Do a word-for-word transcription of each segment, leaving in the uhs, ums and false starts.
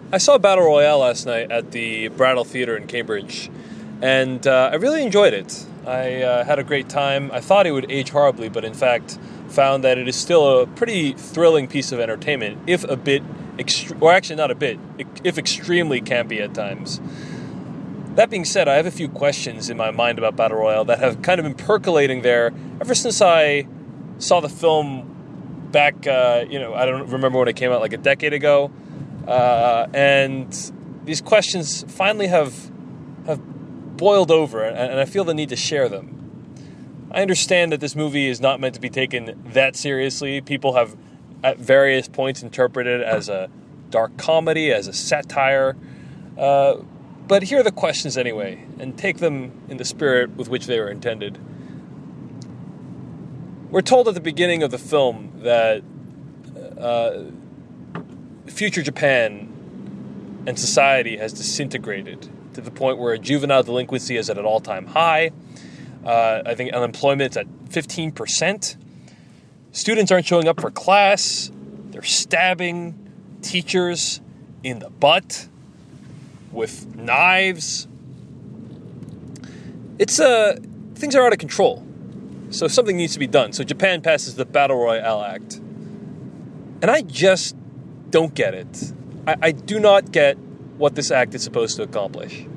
I saw Battle Royale last night at the Brattle Theatre in Cambridge, and uh, I really enjoyed it. I uh, had a great time. I thought it would age horribly, but in fact found that it is still a pretty thrilling piece of entertainment, if a bit, ext- or actually not a bit, if extremely campy at times. That being said, I have a few questions in my mind about Battle Royale that have kind of been percolating there ever since I saw the film back, uh, you know, I don't remember when it came out, like a decade ago. Uh, and these questions finally have have boiled over, and, and I feel the need to share them. I understand that this movie is not meant to be taken that seriously. People have, at various points, interpreted it as a dark comedy, as a satire. Uh, but here are the questions anyway, and take them in the spirit with which they were intended. We're told at the beginning of the film that uh, future Japan and society has disintegrated to the point where juvenile delinquency is at an all-time high. Uh, I think unemployment's at fifteen percent. Students aren't showing up for class. They're stabbing teachers in the butt with knives. It's uh, things are out of control. So something needs to be done. So Japan passes the Battle Royale Act. And I just don't get it. I, I do not get what this act is supposed to accomplish.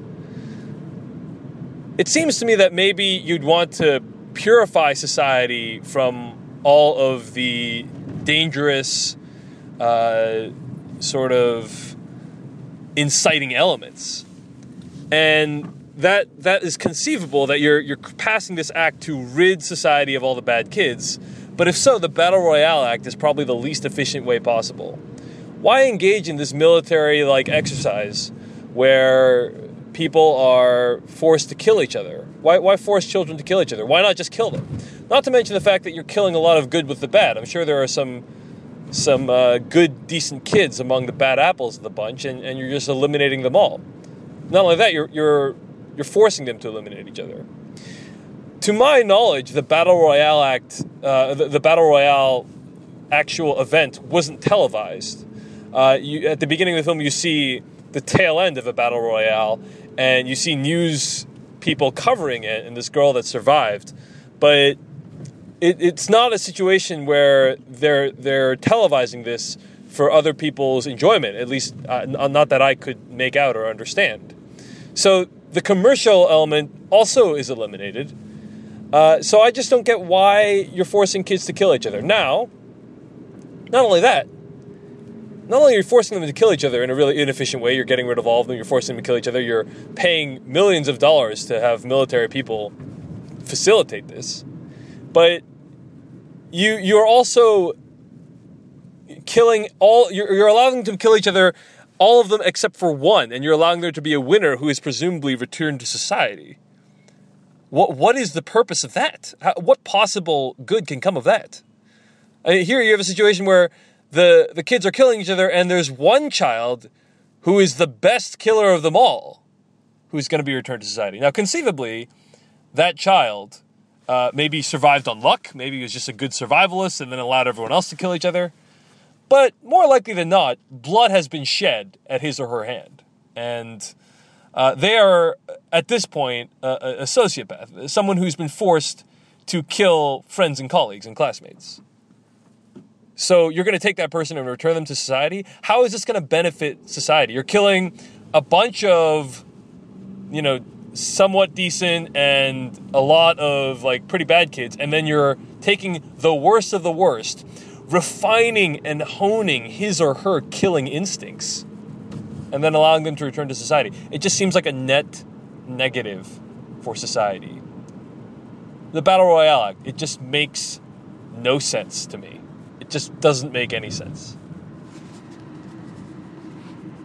It seems to me that maybe you'd want to purify society from all of the dangerous uh, sort of inciting elements. And that that is conceivable, that you're you're passing this act to rid society of all the bad kids. But if so, the Battle Royale Act is probably the least efficient way possible. Why engage in this military-like exercise where people are forced to kill each other? Why, why force children to kill each other? Why not just kill them? Not to mention the fact that you're killing a lot of good with the bad. I'm sure there are some some uh, good, decent kids among the bad apples of the bunch, and, and you're just eliminating them all. Not only that, you're you're you're forcing them to eliminate each other. To my knowledge, the Battle Royale Act, uh, the, the Battle Royale actual event wasn't televised. Uh, you, at the beginning of the film, you see the tail end of a Battle Royale, and you see news people covering it and this girl that survived. But it, it's not a situation where they're they're televising this for other people's enjoyment, at least uh, not that I could make out or understand. So the commercial element also is eliminated. Uh, so I just don't get why you're forcing kids to kill each other. Now, not only that, not only are you forcing them to kill each other in a really inefficient way, you're getting rid of all of them, you're forcing them to kill each other, you're paying millions of dollars to have military people facilitate this. But you you're also killing all, you're, you're allowing them to kill each other, all of them except for one, and you're allowing there to be a winner who is presumably returned to society. What What is the purpose of that? How, what possible good can come of that? I mean, here you have a situation where the, the kids are killing each other, and there's one child who is the best killer of them all who's going to be returned to society. Now, conceivably, that child uh, maybe survived on luck. Maybe he was just a good survivalist and then allowed everyone else to kill each other. But more likely than not, blood has been shed at his or her hand. And uh, they are, at this point, uh, a sociopath, someone who's been forced to kill friends and colleagues and classmates. So you're going to take that person and return them to society? How is this going to benefit society? You're killing a bunch of, you know, somewhat decent and a lot of, like, pretty bad kids, and then you're taking the worst of the worst, refining and honing his or her killing instincts, and then allowing them to return to society. It just seems like a net negative for society. The Battle Royale Act, it just makes no sense to me. It just doesn't make any sense.